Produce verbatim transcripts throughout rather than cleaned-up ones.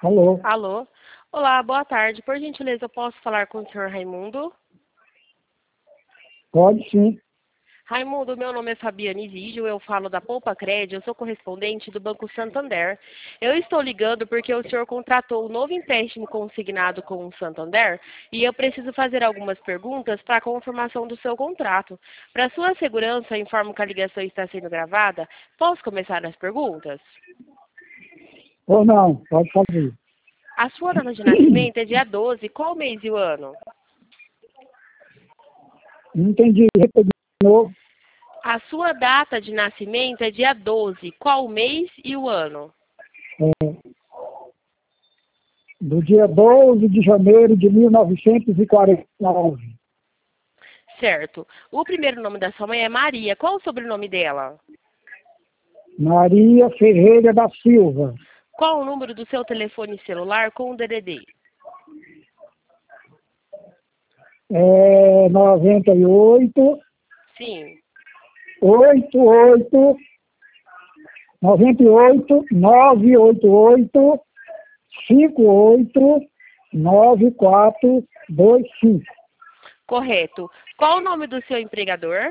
Alô? Alô? Olá, boa tarde. Por gentileza, eu posso falar com o senhor Raimundo? Pode sim. Raimundo, meu nome é Fabiane Vídeo, eu falo da Poupa Cred, eu sou correspondente do Banco Santander. Eu estou ligando porque o senhor contratou um novo empréstimo consignado com o Santander e eu preciso fazer algumas perguntas para a confirmação do seu contrato. Para sua segurança, informo que a ligação está sendo gravada. Posso começar as perguntas? Ou não, pode fazer. A sua data de nascimento é dia doze, qual mês e o ano? Não entendi. Repita de novo. A sua data de nascimento é dia doze. Qual o mês e o ano? É, do dia doze de janeiro de mil novecentos e quarenta e nove. Certo. O primeiro nome da sua mãe é Maria. Qual o sobrenome dela? Maria Ferreira da Silva. Qual o número do seu telefone celular com o D D D? É noventa e oito, Sim. oitenta e oito, noventa e oito, novecentos e oitenta e oito, cinquenta e oito, noventa e quatro, vinte e cinco. Correto. Qual o nome do seu empregador?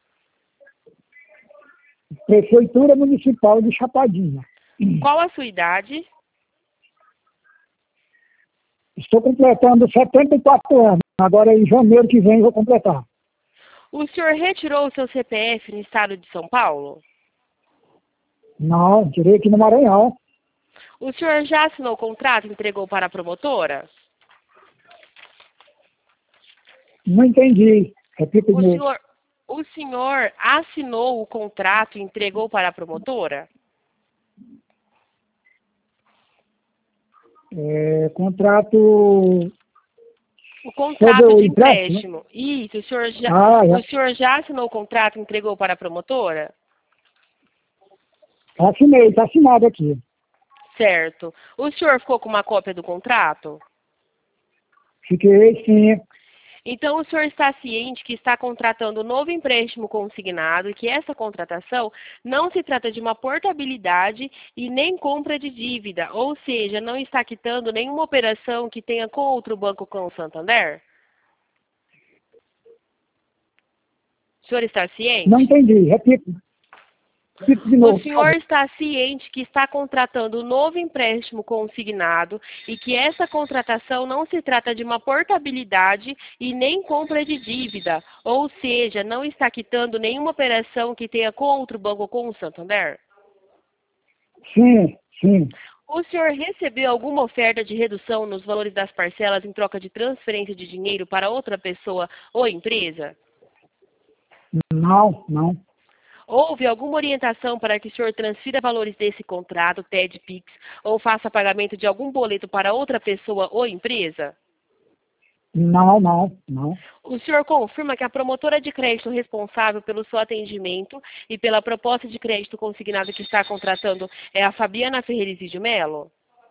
Prefeitura Municipal de Chapadinha. Qual a sua idade? Estou completando setenta e quatro anos. Agora, em janeiro que vem, vou completar. O senhor retirou o seu C P F no estado de São Paulo? Não, tirei aqui no Maranhão. O senhor já assinou o contrato e entregou para a promotora? Não entendi. Repita de O novo. senhor, o senhor assinou o contrato e entregou para a promotora? É, contrato O contrato sobre o de empréstimo? empréstimo. Isso, o senhor já, Ah, o senhor já assinou o contrato e entregou para a promotora? já. Assinei, está assinado aqui. Certo. O senhor ficou com uma cópia do contrato? Fiquei, sim. Então, o senhor está ciente que está contratando um novo empréstimo consignado e que essa contratação não se trata de uma portabilidade e nem compra de dívida, ou seja, não está quitando nenhuma operação que tenha com outro banco com o Santander? O senhor está ciente? Não entendi. Repita. Repita de O novo, por senhor favor. está ciente que está contratando um novo empréstimo consignado e que essa contratação não se trata de uma portabilidade e nem compra de dívida, ou seja, não está quitando nenhuma operação que tenha com outro banco ou com o Santander? Sim, sim. O senhor recebeu alguma oferta de redução nos valores das parcelas em troca de transferência de dinheiro para outra pessoa ou empresa? Não, não. Houve alguma orientação para que o senhor transfira valores desse contrato, T E D, Pix, ou faça pagamento de algum boleto para outra pessoa ou empresa? Não, não, não. O senhor confirma que a promotora de crédito responsável pelo seu atendimento e pela proposta de crédito consignado que está contratando é a Fabiana Ferreira de Melo?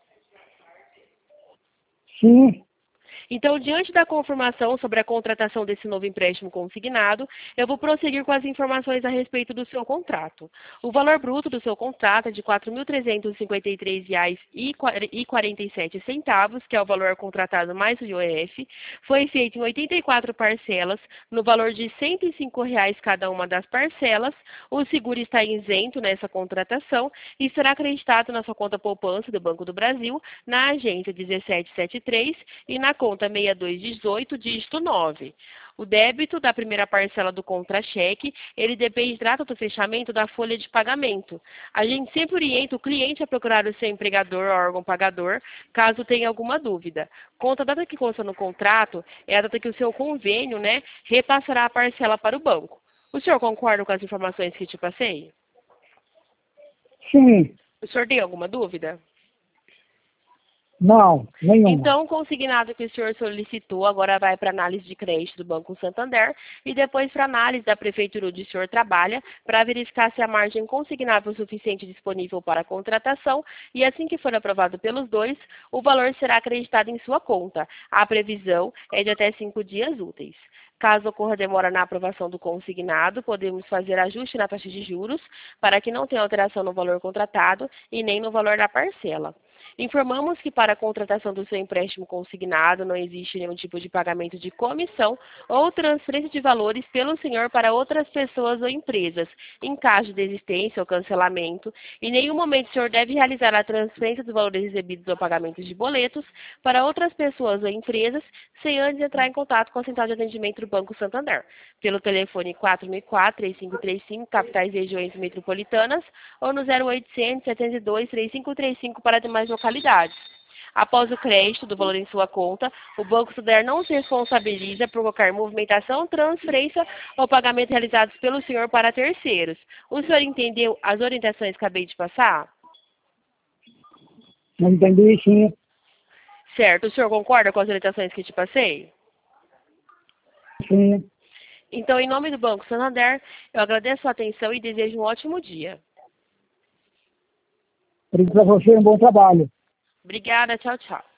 Sim, Então, diante da confirmação sobre a contratação desse novo empréstimo consignado, eu vou prosseguir com as informações a respeito do seu contrato. O valor bruto do seu contrato é de quatro mil trezentos e cinquenta e três reais e quarenta e sete centavos, que é o valor contratado mais o I O F. Foi feito em oitenta e quatro parcelas, no valor de cento e cinco reais cada uma das parcelas. O seguro está isento nessa contratação e será acreditado na sua conta poupança do Banco do Brasil, na agência dezessete setenta e três e na conta seis dois um oito, dígito nove. O débito da primeira parcela do contra-cheque, ele depende da data do fechamento da folha de pagamento. A gente sempre orienta o cliente a procurar o seu empregador ou órgão pagador, caso tenha alguma dúvida. Conta a data que consta no contrato é a data que o seu convênio, né, repassará a parcela para o banco. O senhor concorda com as informações que te passei? sim. O senhor tem alguma dúvida? Não, nenhuma. Então, o consignado que o senhor solicitou agora vai para análise de crédito do Banco Santander e depois para análise da prefeitura onde o senhor trabalha para verificar se a margem consignável suficiente disponível para a contratação e assim que for aprovado pelos dois, o valor será acreditado em sua conta. A previsão é de até cinco dias úteis. Caso ocorra demora na aprovação do consignado, podemos fazer ajuste na taxa de juros para que não tenha alteração no valor contratado e nem no valor da parcela. Informamos que para a contratação do seu empréstimo consignado não existe nenhum tipo de pagamento de comissão ou transferência de valores pelo senhor para outras pessoas ou empresas, em caso de desistência ou cancelamento. Em nenhum momento o senhor deve realizar a transferência dos valores recebidos ou pagamentos de boletos para outras pessoas ou empresas, sem antes entrar em contato com a central de atendimento do Banco Santander, pelo telefone quatro mil e quatro, três cinco três cinco, capitais e regiões metropolitanas, ou no zero oitocentos, setenta e dois, trinta e cinco trinta e cinco para demais localidades. Após o crédito do valor em sua conta, o Banco Santander não se responsabiliza por qualquer movimentação, transferência ou pagamento realizados pelo senhor para terceiros. O senhor entendeu as orientações que acabei de passar? Não entendi, sim. Certo. O senhor concorda com as orientações que te passei? Sim. Então, em nome do Banco Santander, eu agradeço a atenção e desejo um ótimo dia. Para você, um bom trabalho. Obrigada. Tchau, tchau.